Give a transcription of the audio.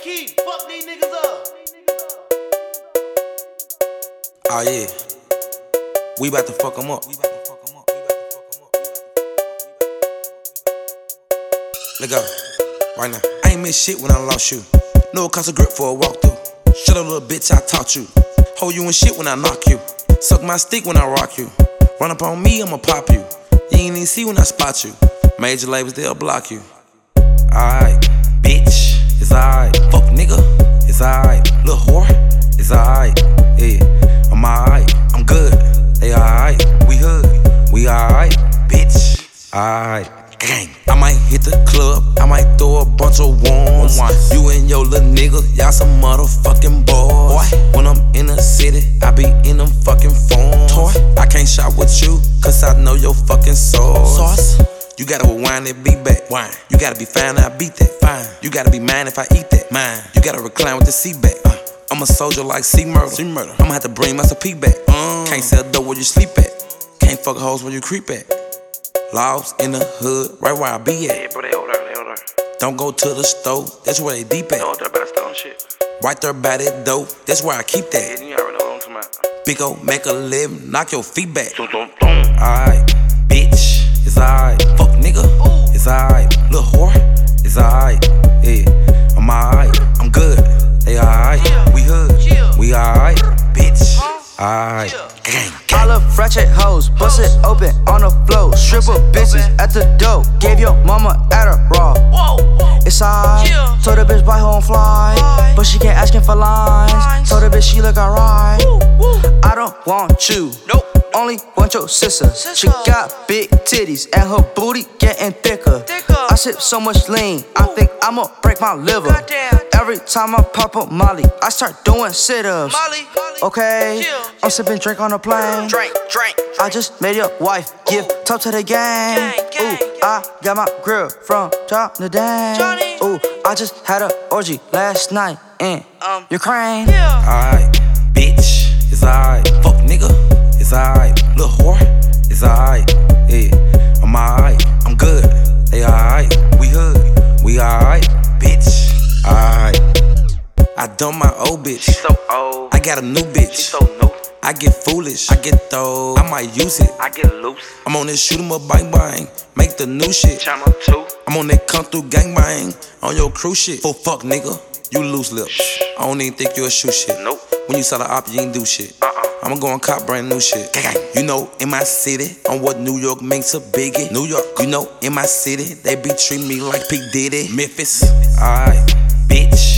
Key, fuck these niggas up. Oh yeah, we about to fuck them up. Let go, right now. I ain't miss shit when I lost you. No cost of grip for a walkthrough. Shut up, little bitch, I taught you. Hold you in shit when I knock you. Suck my stick when I rock you. Run up on me, I'ma pop you. You ain't even see when I spot you. Major labels, they'll block you. Alright, bitch, it's alright. Fuck nigga, it's alright. Little whore, it's alright. Yeah, I'm alright, I'm good. They alright, we hood, we alright. Bitch, alright. Gang. I might hit the club, I might throw a bunch of ones. You and your little nigga, y'all some motherfucking boys. When I'm in the city, I be in them fucking phones. I can't shop with you, cause I know your fucking sauce. You gotta rewind that beat back. You gotta be fine, I beat that. You gotta be mine if I eat that. You gotta recline with the seat back. I'm a soldier like C-Murder. I'ma have to bring my P back. Can't sell dope where you sleep at. Can't fuck hoes where you creep at. Lost in the hood, right where I be at. Yeah, bro, they older. Don't go to the store, that's where they deep at. They older, better stone shit. Right there by that dope, that's where I keep that. Yeah, you already know what I'm talking about. Big ol' make a living, knock your feet back. Alright, Alright, bitch, it's alright. Fuck nigga, it's alright. Little whore, it's alright. Yeah, I'm alright, I'm good. They alright, we hood, we alright. Bitch, alright. Gang. All the ratchet hoes, bust it open on the floor. Stripper bitches at the door. Gave your mama Adderall. It's alright. Told the bitch buy her own fly, but she can't asking for lines. Told the bitch she look alright. I don't want you. Only want your sister. She got big titties and her booty getting thicker. I sip so much lean, I think I'ma break my liver. Every time I pop up Molly, I start doing sit-ups. Okay, I'm sipping drink on a plane. Drink. I just made your wife give top to the game. Ooh, I got my grill from Johnny Dang. Ooh, I just had an orgy last night in Ukraine. Alright, bitch, it's alright. Fuck nigga, it's alright. Little whore, it's alright. Yeah, I'm alright, I'm good. They alright, we hood, we alright. Bitch, alright. I dumped my old bitch. She so old. I got a new bitch. She so new. I get foolish, I get throw. I might use it. I get loose. I'm on this shoot 'em up, bang, make the new shit. Channel 2. I'm on that come through gangbang, on your crew shit. For fuck nigga, you loose lips. I don't even think you a shoe shit. Nope. When you saw the op, you ain't do shit. I'ma go and cop brand new shit. You know, in my city, on what New York makes a biggie. New York, you know, in my city, they be treating me like P. Diddy. Memphis, alright, bitch,